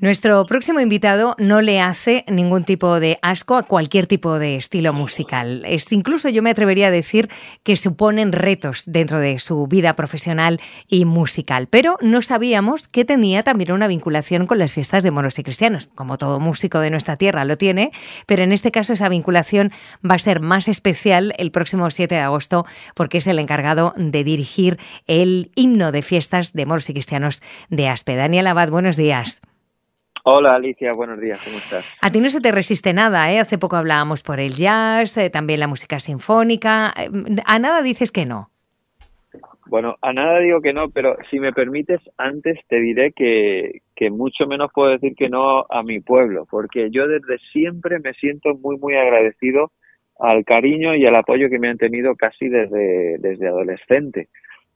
Nuestro próximo invitado no le hace ningún tipo de asco a cualquier tipo de estilo musical. Incluso yo me atrevería a decir que suponen retos dentro de su vida profesional y musical. Pero no sabíamos que tenía también una vinculación con las fiestas de moros y cristianos, como todo músico de nuestra tierra lo tiene, pero en este caso esa vinculación va a ser más especial el próximo 7 de agosto porque es el encargado de dirigir el himno de fiestas de moros y cristianos de Aspe. Daniel Abad, buenos días. Hola Alicia, buenos días, ¿cómo estás? A ti no se te resiste nada, ¿eh? Hace poco hablábamos por el jazz, también la música sinfónica. A nada dices que no. Bueno, a nada digo que no, pero si me permites, antes te diré que mucho menos puedo decir que no a mi pueblo, porque yo desde siempre me siento muy agradecido al cariño y al apoyo que me han tenido casi desde adolescente.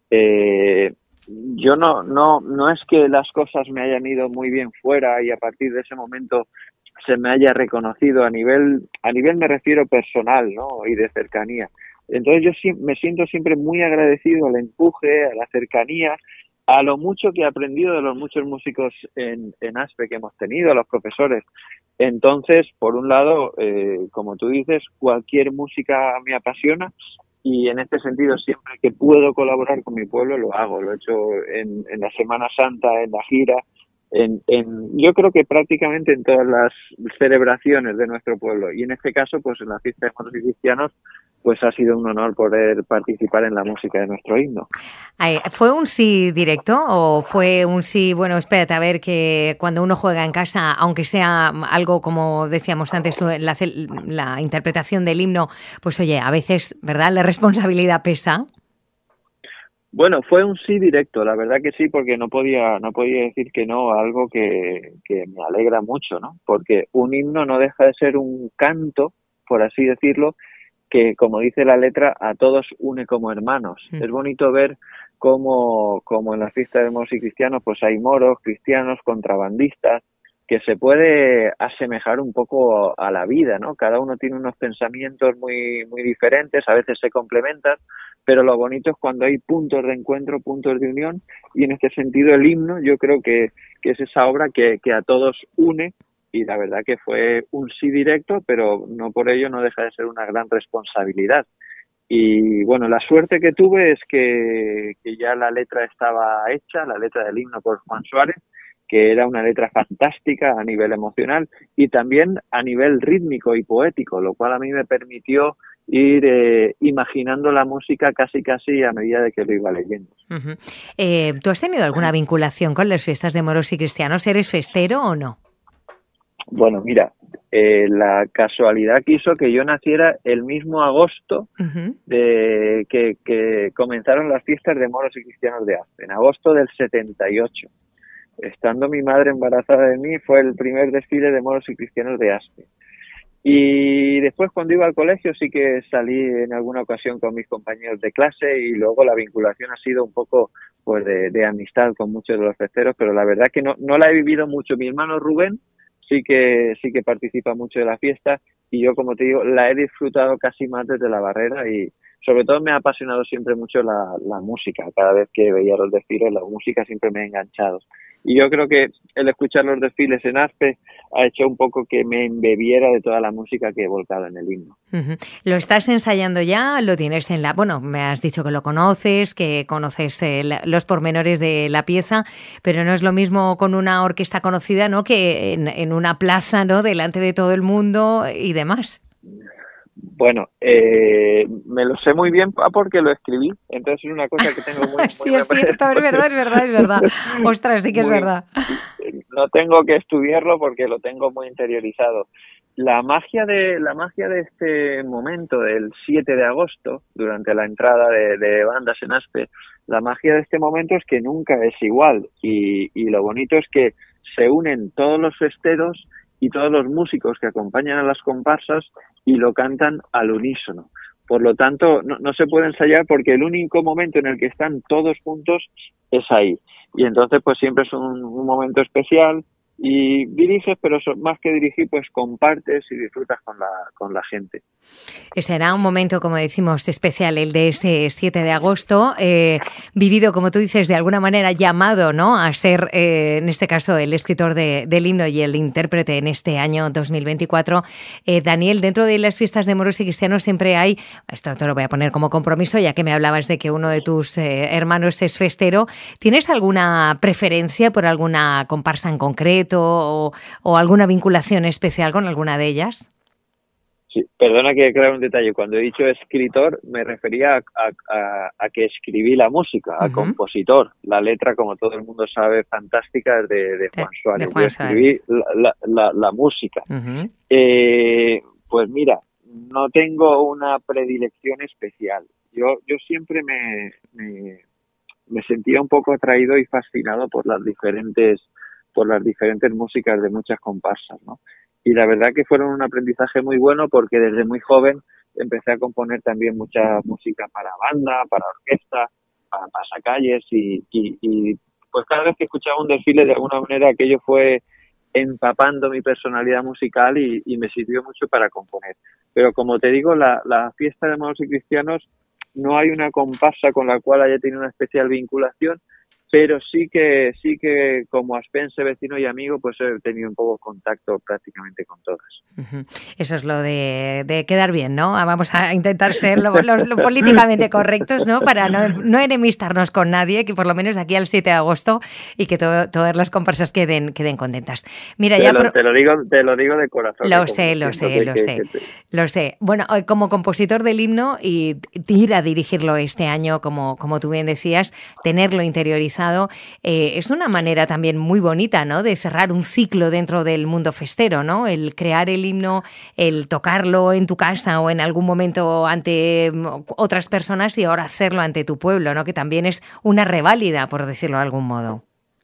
Yo no es que las cosas me hayan ido muy bien fuera y a partir de ese momento se me haya reconocido a nivel me refiero personal, ¿no? Y de cercanía. Entonces yo me siento siempre muy agradecido al empuje, a la cercanía, a lo mucho que he aprendido de los muchos músicos en Aspe que hemos tenido, a los profesores. Entonces, por un lado, como tú dices, cualquier música me apasiona. Y en este sentido, siempre que puedo colaborar con mi pueblo, lo hago. Lo he hecho en la Semana Santa, en la gira, yo creo que prácticamente en todas las celebraciones de nuestro pueblo. Y en este caso, pues en la fiesta de moros y cristianos, pues ha sido un honor poder participar en la música de nuestro himno. ¿Fue un sí directo o fue un sí, bueno, espérate, a ver, que cuando uno juega en casa, aunque sea algo como decíamos antes, la interpretación del himno, pues oye, a veces, ¿verdad?, la responsabilidad pesa? Bueno, fue un sí directo, la verdad que sí, porque no podía decir que no a algo que me alegra mucho, ¿no? Porque un himno no deja de ser un canto, por así decirlo, que, como dice la letra, a todos une como hermanos. Es bonito ver cómo en la fiesta de moros y cristianos pues hay moros, cristianos, contrabandistas, que se puede asemejar un poco a la vida, ¿no? Cada uno tiene unos pensamientos muy diferentes, a veces se complementan, pero lo bonito es cuando hay puntos de encuentro, puntos de unión, y en este sentido el himno yo creo que es esa obra que a todos une. Y la verdad que fue un sí directo, pero no por ello no deja de ser una gran responsabilidad. Y bueno, la suerte que tuve es que ya la letra estaba hecha, la letra del himno por Juan Suárez, que era una letra fantástica a nivel emocional y también a nivel rítmico y poético, lo cual a mí me permitió ir imaginando la música casi a medida de que lo iba leyendo. Uh-huh. ¿Tú has tenido alguna vinculación con las fiestas de moros y cristianos? ¿Eres festero o no? Bueno, mira, la casualidad quiso que yo naciera el mismo agosto de que comenzaron las fiestas de moros y cristianos de Aspe, en agosto del 78. Estando mi madre embarazada de mí, fue el primer desfile de moros y cristianos de Aspe. Y después, cuando iba al colegio, sí que salí en alguna ocasión con mis compañeros de clase y luego la vinculación ha sido un poco pues de amistad con muchos de los festeros, pero la verdad que no la he vivido mucho. Mi hermano Rubén sí que participa mucho de la fiesta y yo, como te digo, la he disfrutado casi más desde la barrera y sobre todo me ha apasionado siempre mucho la música. Cada vez que veía los desfiles, la música siempre me ha enganchado. Y yo creo que el escuchar los desfiles en Aspe ha hecho un poco que me embebiera de toda la música que he volcado en el himno. Uh-huh. ¿Lo estás ensayando ya? ¿Lo tienes en Bueno, me has dicho que lo conoces, que conoces los pormenores de la pieza, pero no es lo mismo con una orquesta conocida, ¿no?, que en una plaza, ¿no?, delante de todo el mundo y demás. Bueno, me lo sé muy bien porque lo escribí, entonces es una cosa que tengo muy sí, es cierto, es verdad. Ostras, sí que es verdad. No tengo que estudiarlo porque lo tengo muy interiorizado. La magia de este momento, del 7 de agosto, durante la entrada de bandas en Aspe, la magia de este momento es que nunca es igual y lo bonito es que se unen todos los festeros y todos los músicos que acompañan a las comparsas y lo cantan al unísono. Por lo tanto, no se puede ensayar porque el único momento en el que están todos juntos es ahí. Y entonces, pues siempre es un momento especial y diriges, pero más que dirigir, pues compartes y disfrutas con la gente. Será un momento, como decimos, especial el de este 7 de agosto, vivido, como tú dices, de alguna manera llamado, ¿no?, a ser, en este caso, el escritor del himno y el intérprete en este año 2024. Daniel, dentro de las fiestas de moros y cristianos siempre hay, esto te lo voy a poner como compromiso, ya que me hablabas de que uno de tus hermanos es festero, ¿tienes alguna preferencia por alguna comparsa en concreto o alguna vinculación especial con alguna de ellas? Sí, perdona que aclare un detalle. Cuando he dicho escritor, me refería a que escribí la música, a compositor. La letra, como todo el mundo sabe, fantástica, es de Juan Suárez. Yo escribí la música. Pues mira, no tengo una predilección especial. Yo siempre me sentía un poco atraído y fascinado por las diferentes músicas de muchas comparsas, ¿no? Y la verdad que fueron un aprendizaje muy bueno porque desde muy joven empecé a componer también mucha música para banda, para orquesta, para pasacalles y pues cada vez que escuchaba un desfile de alguna manera aquello fue empapando mi personalidad musical y me sirvió mucho para componer. Pero como te digo, la fiesta de moros y cristianos no hay una comparsa con la cual haya tenido una especial vinculación, pero sí que como aspense, vecino y amigo, pues he tenido un poco contacto prácticamente con todas. Eso es lo de quedar bien, ¿no? Vamos a intentar ser lo políticamente correctos, ¿no? Para no enemistarnos con nadie, que por lo menos de aquí al 7 de agosto y que todas las comparsas queden contentas. Mira, te lo digo de corazón. Lo sé. Bueno, como compositor del himno y ir a dirigirlo este año, como tú bien decías, tenerlo interiorizado, es una manera también muy bonita, ¿no?, de cerrar un ciclo dentro del mundo festero, ¿no? El crear el himno, el tocarlo en tu casa o en algún momento ante otras personas y ahora hacerlo ante tu pueblo, ¿no?, que también es una reválida, por decirlo de algún modo.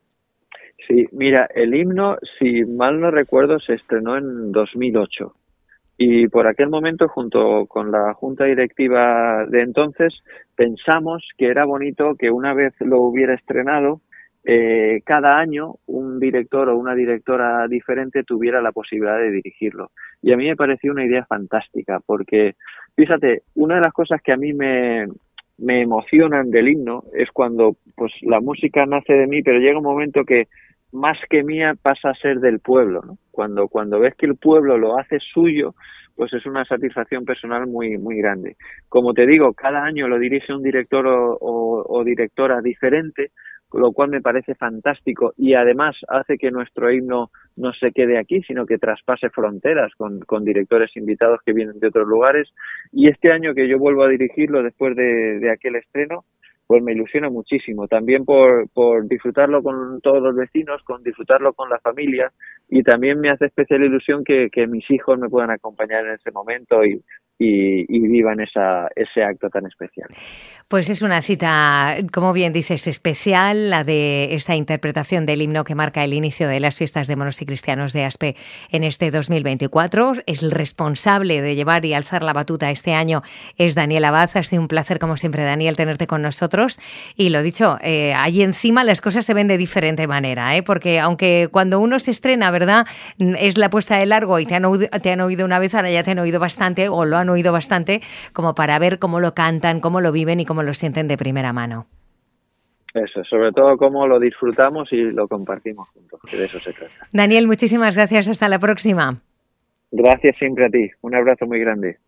Sí, mira, el himno, si mal no recuerdo, se estrenó en 2008. Y por aquel momento, junto con la junta directiva de entonces, pensamos que era bonito que una vez lo hubiera estrenado, cada año un director o una directora diferente tuviera la posibilidad de dirigirlo. Y a mí me pareció una idea fantástica, porque, fíjate, una de las cosas que a mí me emocionan del himno es cuando pues la música nace de mí, pero llega un momento que más que mía pasa a ser del pueblo, ¿no? Cuando ves que el pueblo lo hace suyo, pues es una satisfacción personal muy muy grande. Como te digo, cada año lo dirige un director o directora diferente, lo cual me parece fantástico y además hace que nuestro himno no se quede aquí, sino que traspase fronteras con directores invitados que vienen de otros lugares. Y este año que yo vuelvo a dirigirlo después de aquel estreno, pues me ilusiona muchísimo, también por disfrutarlo con todos los vecinos, con disfrutarlo con la familia, y también me hace especial ilusión que mis hijos me puedan acompañar en ese momento y vivan ese acto tan especial. Pues es una cita, como bien dices, especial, la de esta interpretación del himno que marca el inicio de las fiestas de moros y cristianos de Aspe en este 2024. Es el responsable de llevar y alzar la batuta este año, es Daniel Abad. Ha sido un placer, como siempre, Daniel, tenerte con nosotros. Y lo dicho, allí encima las cosas se ven de diferente manera, porque aunque cuando uno se estrena, ¿verdad?, es la puesta de largo y te han oído una vez, ahora ya te han oído bastante o lo han oído bastante, como para ver cómo lo cantan, cómo lo viven y cómo lo sienten de primera mano. Eso, sobre todo cómo lo disfrutamos y lo compartimos juntos, que de eso se trata. Daniel, muchísimas gracias. Hasta la próxima. Gracias siempre a ti. Un abrazo muy grande.